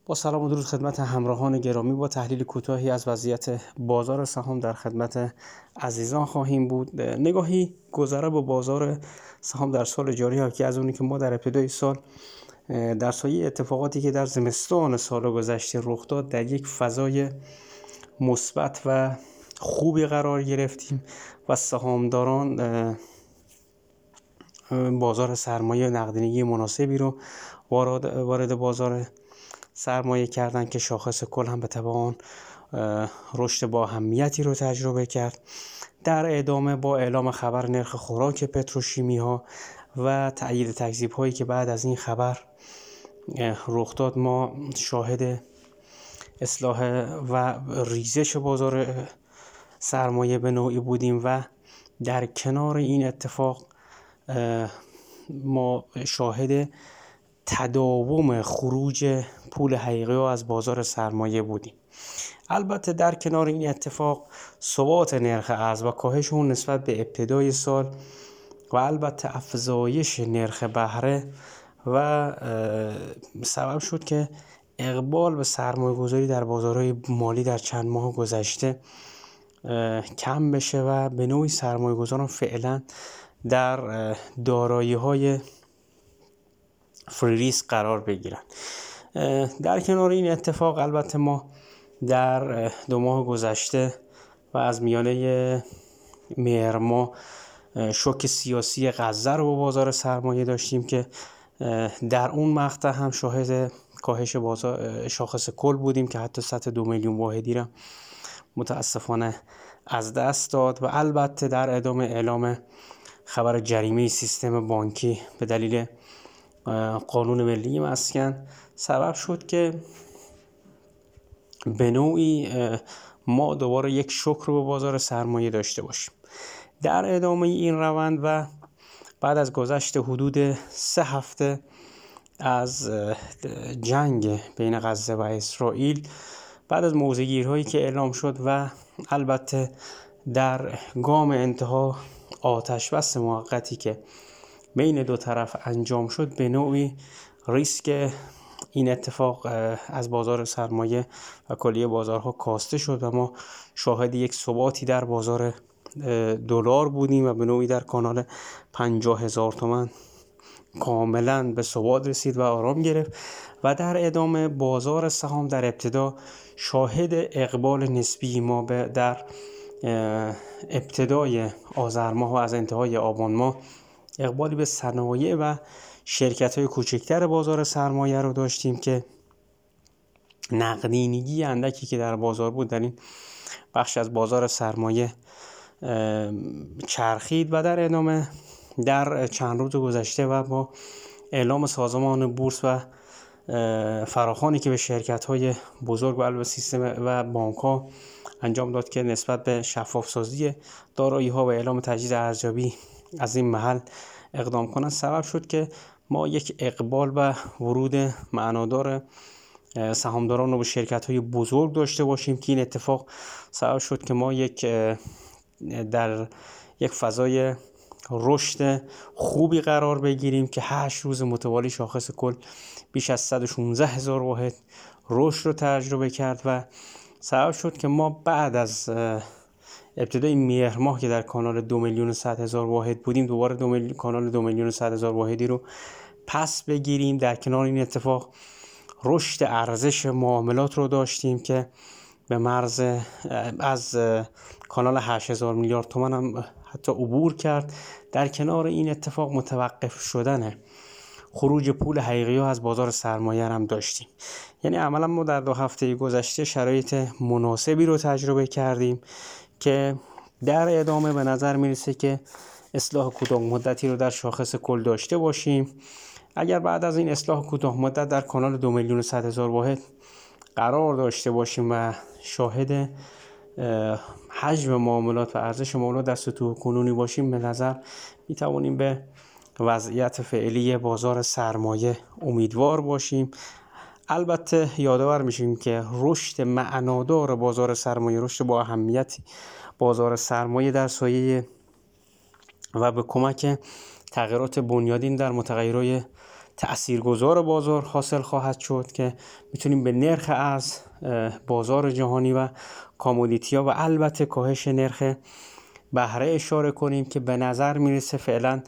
با سلام و درود خدمت همراهان گرامی. با تحلیل کوتاهی از وضعیت بازار سهام در خدمت عزیزان خواهیم بود. نگاهی گذرا به بازار سهام در سال جاری حاکی از اونی که ما در ابتدای سال در سایه اتفاقاتی که در زمستان سال گذشته رخ داد در یک فضای مثبت و خوبی قرار گرفتیم و سهامداران بازار سرمایه نقدینگی مناسبی رو وارد بازار سرمایه کردن که شاخص کل هم به تبع آن رشد با اهمیتی رو تجربه کرد. در ادامه با اعلام خبر نرخ خوراک پتروشیمی ها و تأیید تکذیب هایی که بعد از این خبر رخ داد، ما شاهد اصلاح و ریزش بازار سرمایه به نوعی بودیم و در کنار این اتفاق ما شاهد تداوم خروج پول حقیقی از بازار سرمایه بودیم. البته در کنار این اتفاق ثبات نرخ ارز و کاهش اون نسبت به ابتدای سال و البته افزایش نرخ بهره و سبب شد که اقبال به سرمایه گذاری در بازارهای مالی در چند ماه گذشته کم بشه و به نوعی سرمایه گذاران فعلا در دارایی های فری ریسک قرار بگیرن. در کنار این اتفاق البته ما در 2 ماه گذشته و از میانه مهر ماه شوک سیاسی غزه رو با بازار سرمایه داشتیم که در اون مقطع هم شاهد کاهش بازار شاخص کل بودیم که حتی سطح 2 میلیون واحدی را متاسفانه از دست داد و البته در ادامه اعلام خبر جریمه سیستم بانکی به دلیل قانون ملی مسکن سبب شد که به نوعی ما دوباره یک شوک رو به بازار سرمایه داشته باشیم. در ادامه این روند و بعد از گذشت حدود 3 هفته از جنگ بین غزه و اسرائیل، بعد از موضع‌گیری‌هایی که اعلام شد و البته در گام انتها آتش بس موقتی که بین دو طرف انجام شد، به نوعی ریسک این اتفاق از بازار سرمایه و کلیه بازارها کاسته شد و ما شاهد یک ثباتی در بازار دلار بودیم و به نوعی در کانال 50,000 تومان کاملا به ثبات رسید و آرام گرفت و در ادامه بازار سهام در ابتدا شاهد اقبال نسبی ما در ابتدای آذر ماه و از انتهای آبان ماه اقبالی به صنایع و شرکت‌های کوچکتر بازار سرمایه رو داشتیم که نقدینگی اندکی که در بازار بود در این بخش از بازار سرمایه چرخید و در ادامه در چند روز گذشته و با اعلام سازمان بورس و فراخوانی که به شرکت‌های بزرگ و البته سیستم و بانک‌ها انجام داد که نسبت به شفاف‌سازی دارایی‌ها و اعلام تجدید ارزیابی از این محل اقدام کنند، سبب شد که ما یک اقبال و ورود معنادار سهامداران رو به شرکت‌های بزرگ داشته باشیم که این اتفاق سبب شد که ما در یک فضای رشد خوبی قرار بگیریم که 8 روز متوالی شاخص کل بیش از 116,000 واحد رشد رو تجربه کرد و سبب شد که ما بعد از ابتدای مهر ماه که در کانال 2,100,000 واحد بودیم دوباره کانال 2,100,000 واحدی رو پس بگیریم. در کنار این اتفاق رشد ارزش معاملات رو داشتیم که به مرز از کانال 8,000 میلیارد تومان هم حتی عبور کرد. در کنار این اتفاق متوقف شدن خروج پول حقیقی ها از بازار سرمایه هم داشتیم. یعنی عملا ما در 2 هفته گذشته شرایط مناسبی رو تجربه کردیم که در ادامه به نظر میرسه که اصلاح کوتاه مدتی رو در شاخص کل داشته باشیم. اگر بعد از این اصلاح کوتاه مدت در کانال 2,100,000 واحد قرار داشته باشیم و شاهد حجم معاملات و ارزش معاملات در سطوح کنونی باشیم، به نظر میتوانیم به وضعیت فعلی بازار سرمایه امیدوار باشیم. البته یادآور میشیم که رشد معنادار بازار سرمایه، رشد با اهمیتی بازار سرمایه در سایه و به کمک تغییرات بنیادین در متغیرهای تاثیرگذار بازار حاصل خواهد شد که میتونیم به نرخ ارز، بازار جهانی و کامودیتی‌ها و البته کاهش نرخ بهره اشاره کنیم که به نظر میرسه فعلا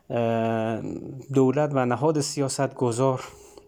دولت و نهاد سیاست گذار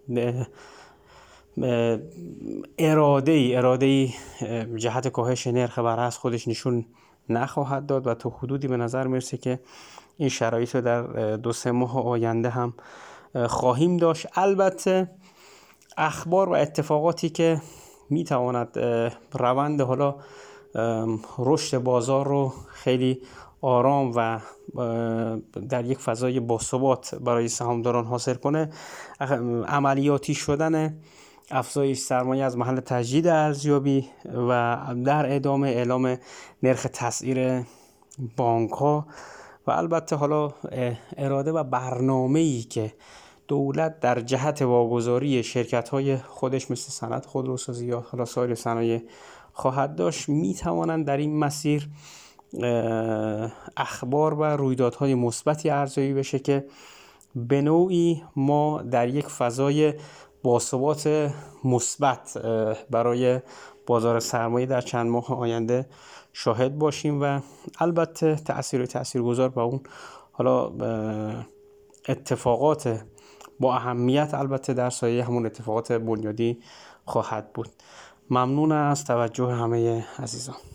اراده جهت کاهش نرخ بهره از خودش نشون نخواهد داد و تا حدودی به نظر میرسه که این شرایط رو در 2-3 ماه آینده هم خواهیم داشت. البته اخبار و اتفاقاتی که میتواند روند حالا رشد بازار رو خیلی آرام و در یک فضای باثبات برای سهامداران حاصل کنه، عملیاتی شدن افزایش سرمایه از محل تجدید ارزیابی و در ادامه اعلام نرخ تسعیر بانک ها و البته حالا اراده و برنامه‌ای که دولت در جهت واگذاری شرکت‌های خودش مثل صنعت خودروسازی یا حالا سایر صنایع خواهد داشت، می‌توانند در این مسیر اخبار و رویدادهای مثبتی ارزیابی بشه که به نوعی ما در یک فضای باثبات مثبت برای بازار سرمایه در چند ماه آینده شاهد باشیم و البته تاثیرگذار با اون حالا اتفاقات با اهمیت البته در سایه همون اتفاقات بنیادی خواهد بود. ممنون از توجه همه عزیزان.